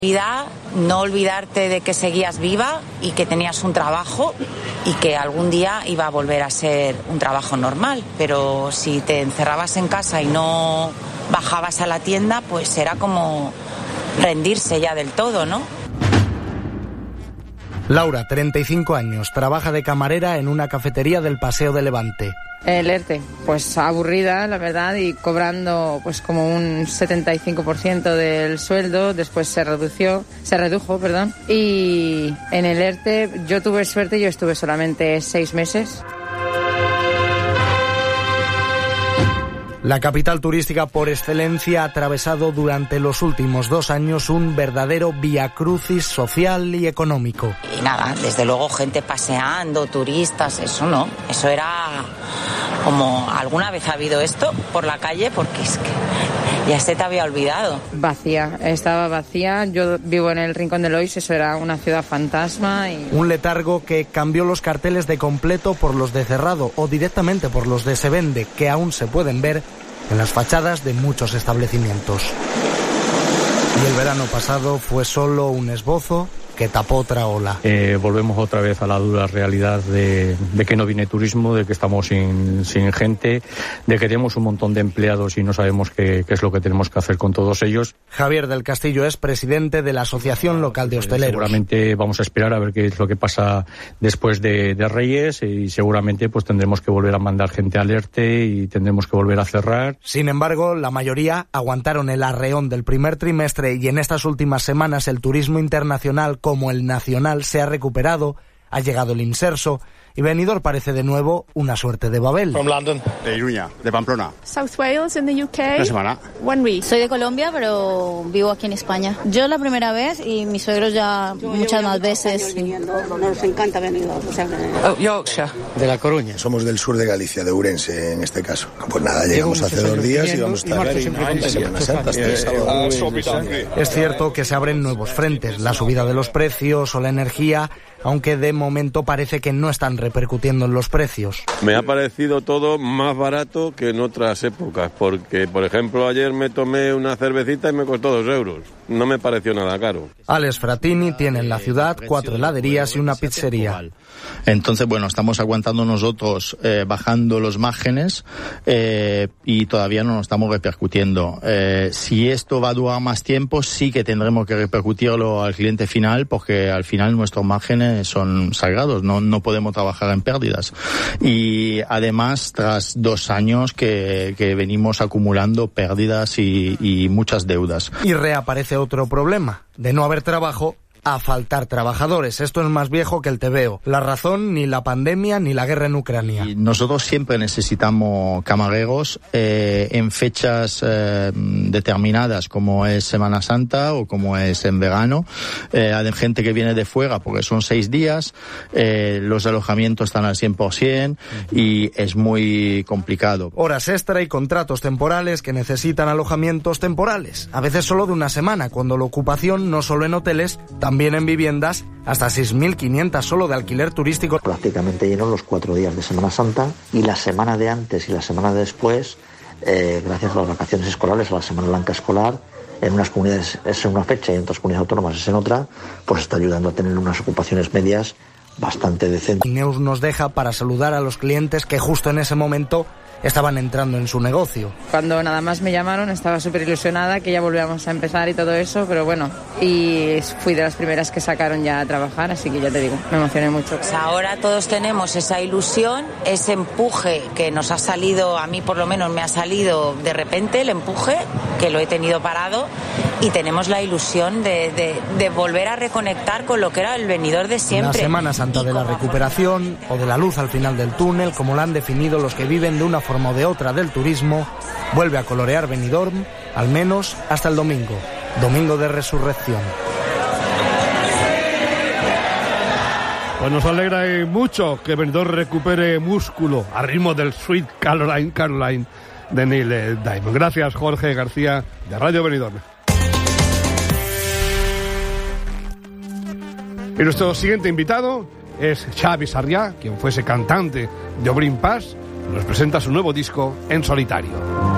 No olvidarte de que seguías viva y que tenías un trabajo y que algún día iba a volver a ser un trabajo normal, pero si te encerrabas en casa y no bajabas a la tienda, pues era como rendirse ya del todo, ¿no? Laura, 35 años, trabaja de camarera en una cafetería del Paseo de Levante. El ERTE, pues aburrida, la verdad, y cobrando pues como un 75% del sueldo, después se redujo, y en el ERTE yo tuve suerte, yo estuve solamente 6 meses. La capital turística por excelencia ha atravesado durante los últimos 2 años un verdadero viacrucis social y económico. Y nada, desde luego gente paseando, turistas, eso no, eso era como, ¿alguna vez ha habido esto por la calle? Porque es que ya se te había olvidado. Vacía, estaba vacía, yo vivo en el Rincón de Lois, eso era una ciudad fantasma. Un letargo que cambió los carteles de completo por los de cerrado o directamente por los de se vende, que aún se pueden ver en las fachadas de muchos establecimientos. Y el verano pasado fue solo un esbozo que tapó otra ola. Volvemos otra vez a la dura realidad de que no viene turismo, de que estamos sin gente, de que tenemos un montón de empleados y no sabemos qué es lo que tenemos que hacer con todos ellos. Javier del Castillo es presidente de la Asociación Local de Hosteleros. Seguramente vamos a esperar a ver qué es lo que pasa después de Reyes y seguramente pues tendremos que volver a mandar gente al ERTE y tendremos que volver a cerrar. Sin embargo, la mayoría aguantaron el arreón del primer trimestre y en estas últimas semanas el turismo internacional como el nacional se ha recuperado, ha llegado el inserso y Benidorm parece de nuevo una suerte de Babel. From London. De Iruña, de Pamplona. South Wales, in the UK. Una semana. 1 week. Soy de Colombia, pero vivo aquí en España. Yo la primera vez y mis suegros ya muchas más veces. Nos encanta Benidorm. Yorkshire. De La Coruña. Somos del sur de Galicia, de Ourense en este caso. Pues nada, llegamos hace 2 días y vamos a estar en Semana Santa. Es cierto que se abren nuevos frentes, la subida de los precios o la energía, aunque de momento parece que no están repercutiendo en los precios. Me ha parecido todo más barato que en otras épocas, porque, por ejemplo, ayer me tomé una cervecita y me costó 2 euros. No me pareció nada caro. Alex Fratini tiene en la ciudad 4 heladerías y una pizzería. Entonces, bueno, estamos aguantando nosotros, bajando los márgenes y todavía no nos estamos repercutiendo. Si esto va a durar más tiempo, sí que tendremos que repercutirlo al cliente final, porque al final nuestros márgenes son sagrados, no podemos trabajar en pérdidas. Y además, tras 2 años que venimos acumulando pérdidas y muchas deudas. Y reaparece otro problema, de no haber trabajo a faltar trabajadores. Esto es más viejo que el tebeo. La razón, ni la pandemia ni la guerra en Ucrania. Y nosotros siempre necesitamos camareros en fechas determinadas, como es Semana Santa o como es en verano. Hay gente que viene de fuera porque son 6 días, los alojamientos están al 100% y es muy complicado. Horas extra y contratos temporales que necesitan alojamientos temporales, a veces solo de una semana, cuando la ocupación no solo en hoteles, también en viviendas, hasta 6.500 solo de alquiler turístico. Prácticamente lleno los 4 días de Semana Santa y la semana de antes y la semana de después, gracias a las vacaciones escolares, a la Semana Blanca escolar, en unas comunidades es en una fecha y en otras comunidades autónomas es en otra, pues está ayudando a tener unas ocupaciones medias bastante decentes. Ineus nos deja para saludar a los clientes que justo en ese momento estaban entrando en su negocio. Cuando nada más me llamaron estaba súper ilusionada que ya volvíamos a empezar y todo eso, pero bueno, y fui de las primeras que sacaron ya a trabajar, así que ya te digo, me emocioné mucho. Pues ahora todos tenemos esa ilusión, ese empuje que nos ha salido, a mí por lo menos me ha salido de repente el empuje, que lo he tenido parado, y tenemos la ilusión de volver a reconectar con lo que era el Benidorm de siempre. La Semana Santa de la recuperación o de la luz al final del túnel, como la han definido los que viven de una forma o de otra del turismo, vuelve a colorear Benidorm, al menos hasta el domingo de resurrección. Pues nos alegra mucho que Benidorm recupere músculo a ritmo del Sweet Caroline de Neil Diamond. Gracias, Jorge García, de Radio Benidorm. Y nuestro siguiente invitado es Xavi Sarrià, quien fuese cantante de Obrim Pas. Nos presenta su nuevo disco En Solitario.